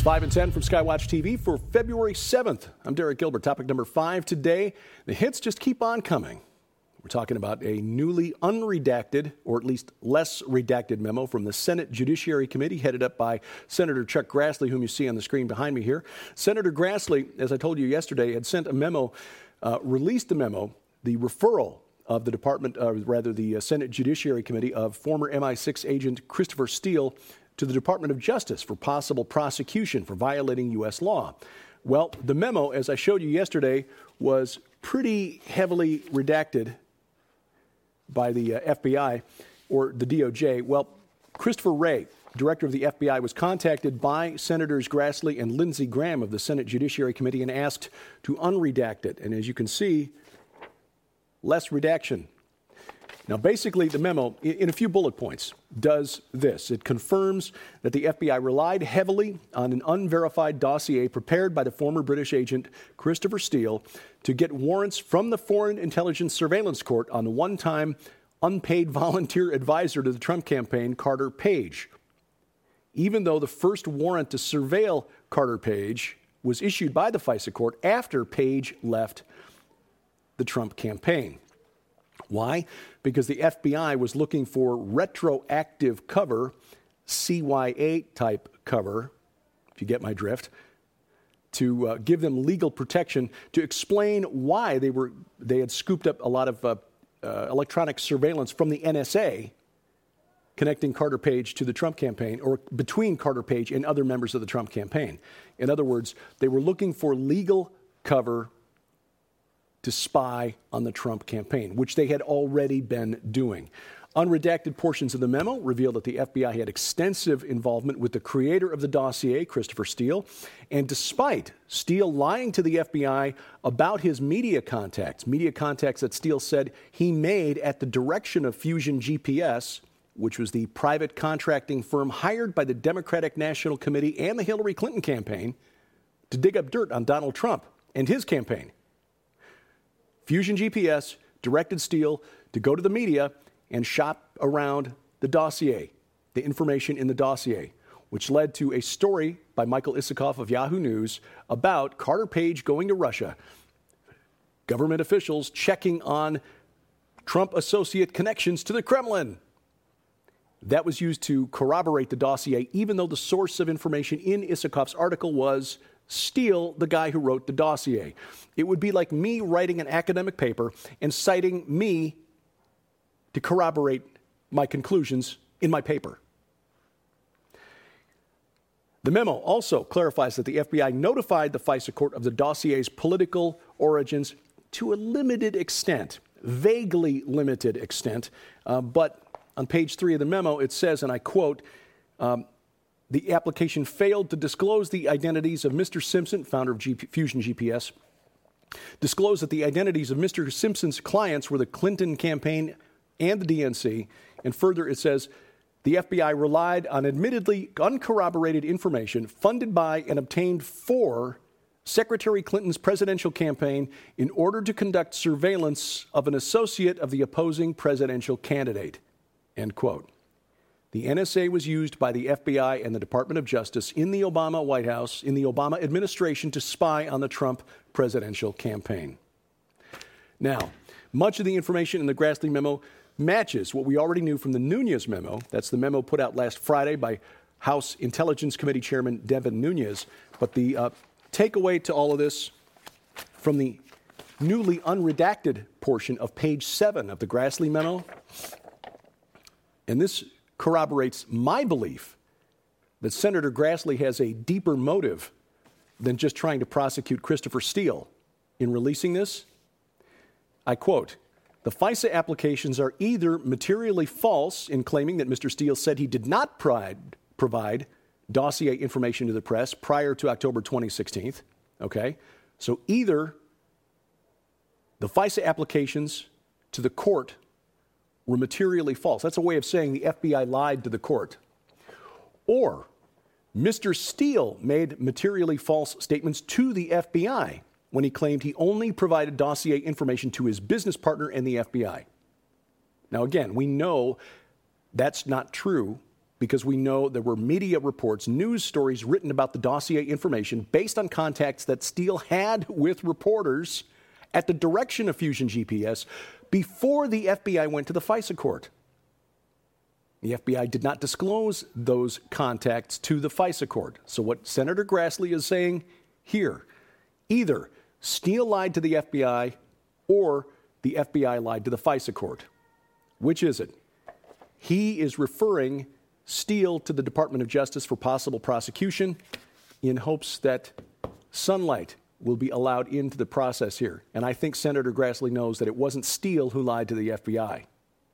5 and 10 from Skywatch TV for February 7th. I'm Derek Gilbert. Topic number 5 today. The hits just keep on coming. We're talking about a newly unredacted, or at least less redacted memo from the Senate Judiciary Committee headed up by Senator Chuck Grassley, whom you see on the screen behind me here. Senator Grassley, as I told you yesterday, had sent a memo, released a memo, the referral of the the Senate Judiciary Committee of former MI6 agent Christopher Steele to the Department of Justice for possible prosecution for violating U.S. law. Well, the memo, as I showed you yesterday, was pretty heavily redacted by the FBI or the DOJ. Well, Christopher Wray, director of the FBI, was contacted by Senators Grassley and Lindsey Graham of the Senate Judiciary Committee and asked to unredact it. And as you can see, less redaction. Now, basically, the memo, in a few bullet points, does this. It confirms that the FBI relied heavily on an unverified dossier prepared by the former British agent Christopher Steele to get warrants from the Foreign Intelligence Surveillance Court on the one-time unpaid volunteer advisor to the Trump campaign, Carter Page. Even though the first warrant to surveil Carter Page was issued by the FISA court after Page left the Trump campaign. Why? Because the FBI was looking for retroactive cover, CYA-type cover, if you get my drift, to give them legal protection to explain why they had scooped up a lot of electronic surveillance from the NSA connecting Carter Page to the Trump campaign, or between Carter Page and other members of the Trump campaign. In other words, they were looking for legal cover to spy on the Trump campaign, which they had already been doing. Unredacted portions of the memo reveal that the FBI had extensive involvement with the creator of the dossier, Christopher Steele, and despite Steele lying to the FBI about his media contacts that Steele said he made at the direction of Fusion GPS, which was the private contracting firm hired by the Democratic National Committee and the Hillary Clinton campaign to dig up dirt on Donald Trump and his campaign. Fusion GPS directed Steele to go to the media and shop around the dossier, the information in the dossier, which led to a story by Michael Isikoff of Yahoo News about Carter Page going to Russia, government officials checking on Trump associate connections to the Kremlin. That was used to corroborate the dossier, even though the source of information in Isikoff's article was Steele, the guy who wrote the dossier. It would be like me writing an academic paper and citing me to corroborate my conclusions in my paper. The memo also clarifies that the FBI notified the FISA court of the dossier's political origins to a limited extent, vaguely limited extent, but on page 3 of the memo, it says, and I quote, the application failed to disclose the identities of Mr. Simpson, founder of Fusion GPS, disclosed that the identities of Mr. Simpson's clients were the Clinton campaign and the DNC, and further it says, the FBI relied on admittedly uncorroborated information funded by and obtained for Secretary Clinton's presidential campaign in order to conduct surveillance of an associate of the opposing presidential candidate, end quote. The NSA was used by the FBI and the Department of Justice in the Obama White House, in the Obama administration, to spy on the Trump presidential campaign. Now, much of the information in the Grassley memo matches what we already knew from the Nunes memo. That's the memo put out last Friday by House Intelligence Committee Chairman Devin Nunes. But the takeaway to all of this from the newly unredacted portion of page 7 of the Grassley memo, and this corroborates my belief that Senator Grassley has a deeper motive than just trying to prosecute Christopher Steele in releasing this. I quote, the FISA applications are either materially false in claiming that Mr. Steele said he did not provide dossier information to the press prior to October 2016. Okay, so either the FISA applications to the court were materially false. That's a way of saying the FBI lied to the court. Or Mr. Steele made materially false statements to the FBI when he claimed he only provided dossier information to his business partner and the FBI. Now, again, we know that's not true because we know there were media reports, news stories written about the dossier information based on contacts that Steele had with reporters at the direction of Fusion GPS before the FBI went to the FISA court. The FBI did not disclose those contacts to the FISA court. So what Senator Grassley is saying here, either Steele lied to the FBI or the FBI lied to the FISA court. Which is it? He is referring Steele to the Department of Justice for possible prosecution in hopes that sunlight will be allowed into the process here. And I think Senator Grassley knows that it wasn't Steele who lied to the FBI.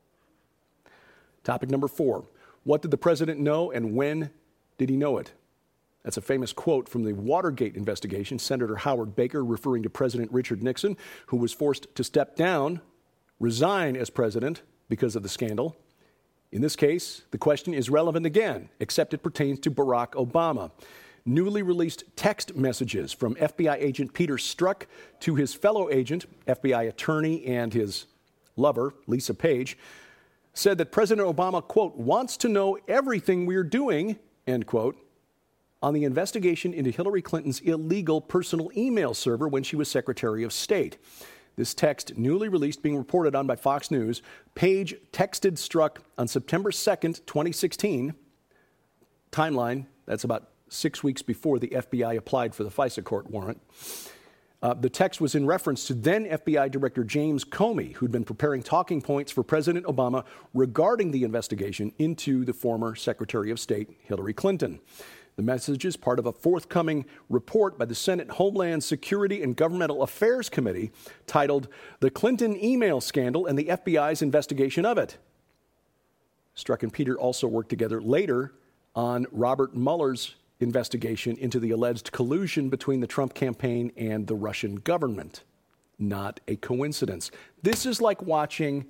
Topic number 4. What did the president know and when did he know it? That's a famous quote from the Watergate investigation. Senator Howard Baker referring to President Richard Nixon, who was forced to step down, resign as president because of the scandal. In this case, the question is relevant again, except it pertains to Barack Obama. Newly released text messages from FBI agent Peter Strzok to his fellow agent, FBI attorney and his lover, Lisa Page, said that President Obama, quote, wants to know everything we're doing, end quote, on the investigation into Hillary Clinton's illegal personal email server when she was Secretary of State. This text, newly released, being reported on by Fox News, Page texted Strzok on September 2nd, 2016. Timeline, that's about 6 weeks before the FBI applied for the FISA court warrant. The text was in reference to then FBI Director James Comey, who'd been preparing talking points for President Obama regarding the investigation into the former Secretary of State, Hillary Clinton. The message is part of a forthcoming report by the Senate Homeland Security and Governmental Affairs Committee titled The Clinton Email Scandal and the FBI's Investigation of It. Strzok and Peter also worked together later on Robert Mueller's investigation into the alleged collusion between the Trump campaign and the Russian government. Not a coincidence. This is like watching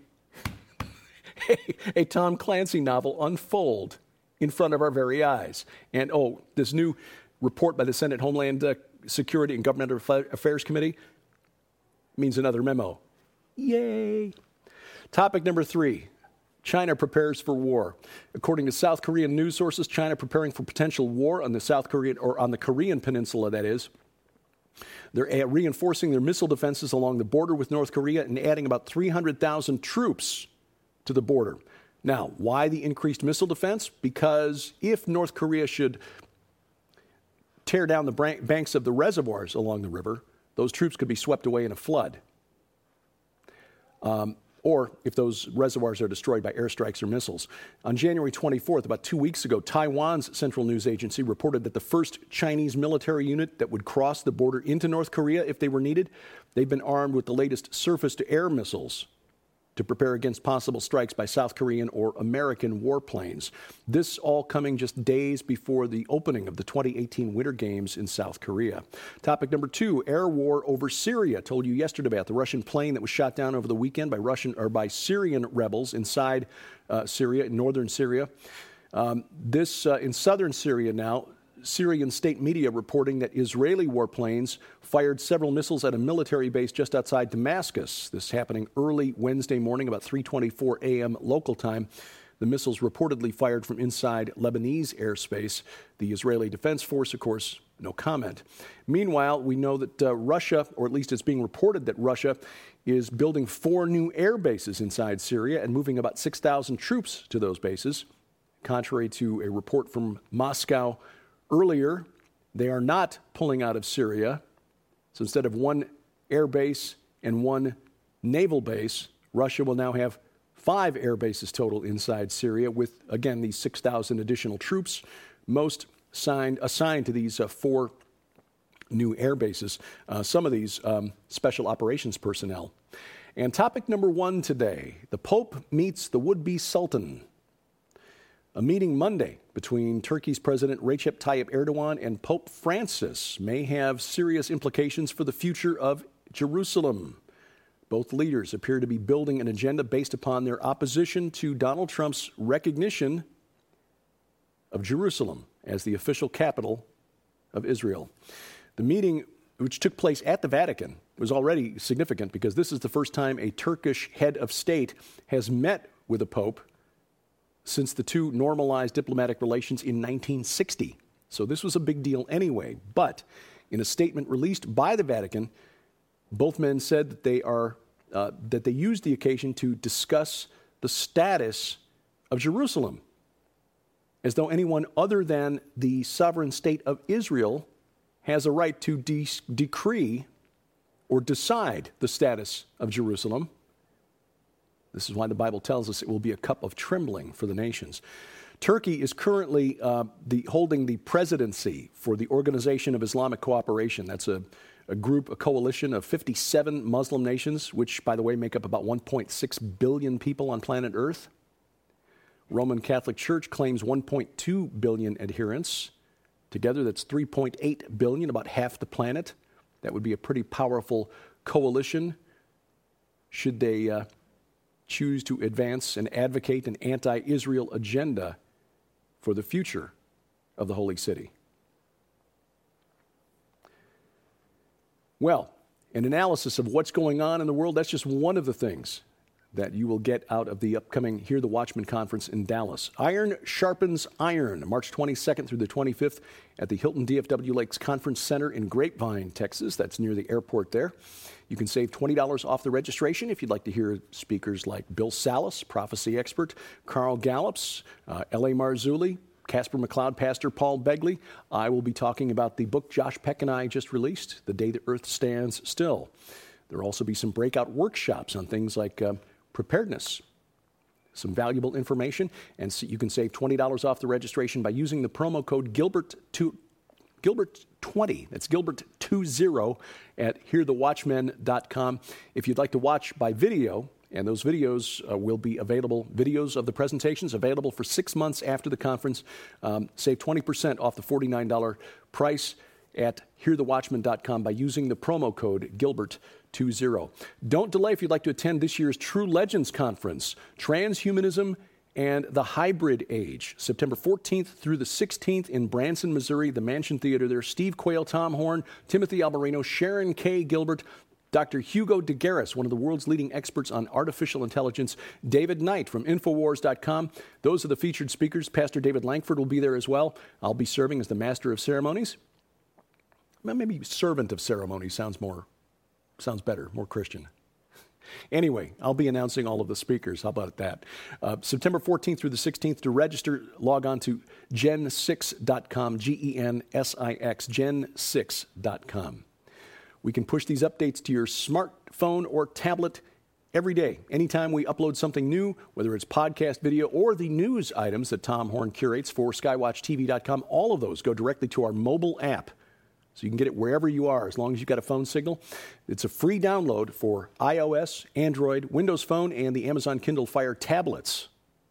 a Tom Clancy novel unfold in front of our very eyes. And, this new report by the Senate Homeland Security and Governmental Affairs Committee means another memo. Yay! Topic number 3. China prepares for war. According to South Korean news sources, China preparing for potential war on the Korean peninsula, that is. They're reinforcing their missile defenses along the border with North Korea and adding about 300,000 troops to the border. Now, why the increased missile defense? Because if North Korea should tear down the banks of the reservoirs along the river, those troops could be swept away in a flood. Or if those reservoirs are destroyed by airstrikes or missiles. On January 24th, about 2 weeks ago, Taiwan's Central News Agency reported that the first Chinese military unit that would cross the border into North Korea if they were needed, they've been armed with the latest surface-to-air missiles to prepare against possible strikes by South Korean or American warplanes. This all coming just days before the opening of the 2018 Winter Games in South Korea. Topic number 2, air war over Syria. Told you yesterday about the Russian plane that was shot down over the weekend by Syrian rebels inside Syria, in northern Syria. In southern Syria now, Syrian state media reporting that Israeli warplanes fired several missiles at a military base just outside Damascus. This happening early Wednesday morning, about 3:24 a.m. local time. The missiles reportedly fired from inside Lebanese airspace. The Israeli Defense Force, of course, no comment. Meanwhile, we know that Russia, or at least it's being reported that Russia, is building 4 new air bases inside Syria and moving about 6,000 troops to those bases. Contrary to a report from Moscow earlier, they are not pulling out of Syria. So instead of 1 air base and 1 naval base, Russia will now have 5 air bases total inside Syria with, again, these 6,000 additional troops, most assigned to these 4 new air bases, some of these special operations personnel. And topic number 1 today, the Pope meets the would-be Sultan. A meeting Monday between Turkey's President Recep Tayyip Erdogan and Pope Francis may have serious implications for the future of Jerusalem. Both leaders appear to be building an agenda based upon their opposition to Donald Trump's recognition of Jerusalem as the official capital of Israel. The meeting, which took place at the Vatican, was already significant because this is the first time a Turkish head of state has met with a pope since the two normalized diplomatic relations in 1960. So this was a big deal anyway. But in a statement released by the Vatican, both men said that they used the occasion to discuss the status of Jerusalem, as though anyone other than the sovereign state of Israel has a right to decree or decide the status of Jerusalem. This is why the Bible tells us it will be a cup of trembling for the nations. Turkey is currently holding the presidency for the Organization of Islamic Cooperation. That's a coalition of 57 Muslim nations, which, by the way, make up about 1.6 billion people on planet Earth. Roman Catholic Church claims 1.2 billion adherents. Together, that's 3.8 billion, about half the planet. That would be a pretty powerful coalition should they choose to advance and advocate an anti-Israel agenda for the future of the Holy City. Well, an analysis of what's going on in the world, that's just one of the things that you will get out of the upcoming Hear the Watchman conference in Dallas. Iron sharpens iron, March 22nd through the 25th at the Hilton DFW Lakes Conference Center in Grapevine, Texas. That's near the airport there. You can save $20 off the registration if you'd like to hear speakers like Bill Salas, prophecy expert, Carl Gallups, L.A. Marzulli, Casper McLeod, Pastor Paul Begley. I will be talking about the book Josh Peck and I just released, The Day the Earth Stands Still. There will also be some breakout workshops on things like preparedness, some valuable information, and so you can save $20 off the registration by using the promo code Gilbert20. That's Gilbert20 at hearthewatchmen.com. If you'd like to watch by video, and those videos will be available, videos of the presentations available for 6 months after the conference, save 20% off the $49 price at hearthewatchmen.com by using the promo code Gilbert20. Don't delay if you'd like to attend this year's True Legends Conference, Transhumanism and the Hybrid Age, September 14th through the 16th in Branson, Missouri, the Mansion Theater there. Steve Quayle, Tom Horn, Timothy Albarino, Sharon K. Gilbert, Dr. Hugo de Garis, one of the world's leading experts on artificial intelligence, David Knight from Infowars.com. Those are the featured speakers. Pastor David Langford will be there as well. I'll be serving as the Master of Ceremonies. Well, maybe Servant of Ceremonies sounds better, more Christian. Anyway, I'll be announcing all of the speakers. How about that? September 14th through the 16th. To register, log on to gen6.com, G-E-N-S-I-X, gen6.com. We can push these updates to your smartphone or tablet every day. Anytime we upload something new, whether it's podcast, video, or the news items that Tom Horn curates for skywatchtv.com, all of those go directly to our mobile app. So you can get it wherever you are, as long as you've got a phone signal. It's a free download for iOS, Android, Windows Phone, and the Amazon Kindle Fire tablets.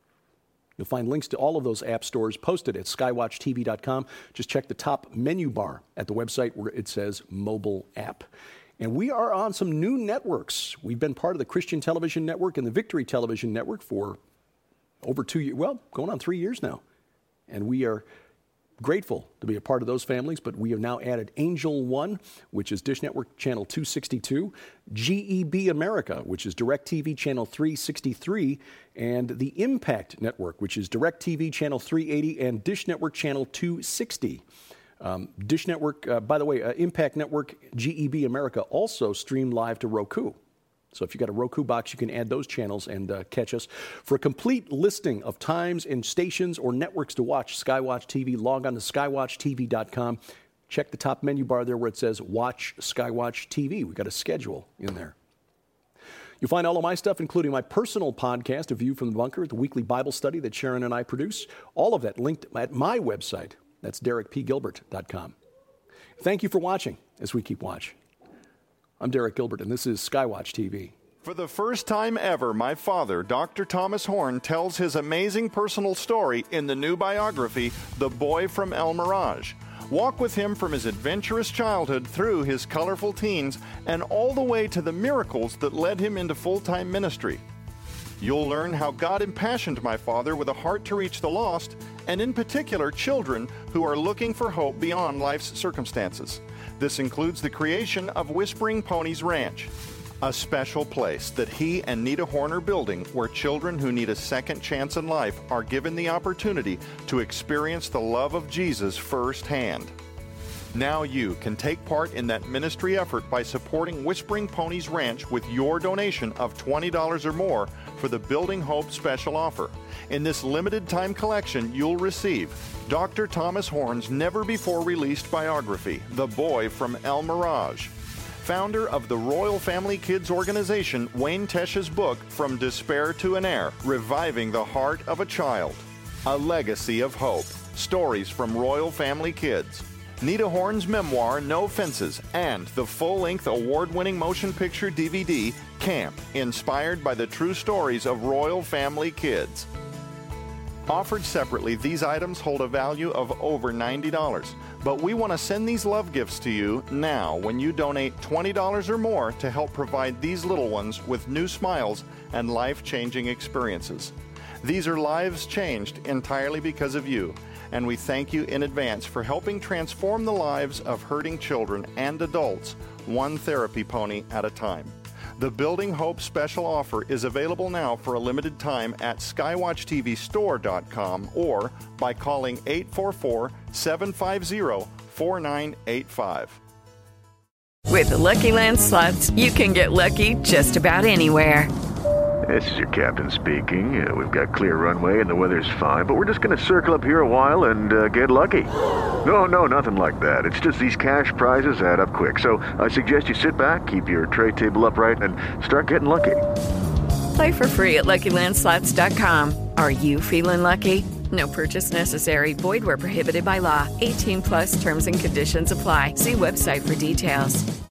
You'll find links to all of those app stores posted at skywatchtv.com. Just check the top menu bar at the website where it says Mobile App. And we are on some new networks. We've been part of the Christian Television Network and the Victory Television Network for over 2 years, going on 3 years now. And we are grateful to be a part of those families, but we have now added Angel One, which is Dish Network Channel 262, GEB America, which is DirecTV Channel 363, and the Impact Network, which is DirecTV Channel 380 and Dish Network Channel 260. Dish Network, by the way, Impact Network, GEB America also streamed live to Roku. So if you've got a Roku box, you can add those channels and catch us. For a complete listing of times and stations or networks to watch Skywatch TV, log on to skywatchtv.com. Check the top menu bar there where it says Watch Skywatch TV. We've got a schedule in there. You'll find all of my stuff, including my personal podcast, A View from the Bunker, the weekly Bible study that Sharon and I produce. All of that linked at my website. That's DerekPGilbert.com. Thank you for watching as we keep watch. I'm Derek Gilbert, and this is Skywatch TV. For the first time ever, my father, Dr. Thomas Horn, tells his amazing personal story in the new biography, The Boy from El Mirage. Walk with him from his adventurous childhood through his colorful teens and all the way to the miracles that led him into full-time ministry. You'll learn how God impassioned my father with a heart to reach the lost, and in particular children who are looking for hope beyond life's circumstances. This includes the creation of Whispering Ponies Ranch. A special place that he and Nita Horn are building, where children who need a second chance in life are given the opportunity to experience the love of Jesus firsthand. Now you can take part in that ministry effort by supporting Whispering Ponies Ranch with your donation of $20 or more for the Building Hope special offer. In this limited time collection, you'll receive Dr. Thomas Horn's never-before-released biography, The Boy from El Mirage. Founder of the Royal Family Kids organization, Wayne Tesch's book, From Despair to an Heir, Reviving the Heart of a Child. A Legacy of Hope, stories from Royal Family Kids. Nita Horn's memoir, No Fences, and the full-length award-winning motion picture DVD, Camp, inspired by the true stories of Royal Family Kids. Offered separately, these items hold a value of over $90. But we want to send these love gifts to you now when you donate $20 or more to help provide these little ones with new smiles and life-changing experiences. These are lives changed entirely because of you, and we thank you in advance for helping transform the lives of hurting children and adults, one therapy pony at a time. The Building Hope special offer is available now for a limited time at skywatchtvstore.com or by calling 844-750-4985. With the Lucky Land Slots, you can get lucky just about anywhere. This is your captain speaking. We've got clear runway and the weather's fine, but we're just going to circle up here a while and get lucky. No, nothing like that. It's just these cash prizes add up quick. So I suggest you sit back, keep your tray table upright, and start getting lucky. Play for free at LuckyLandSlots.com. Are you feeling lucky? No purchase necessary. Void where prohibited by law. 18+ terms and conditions apply. See website for details.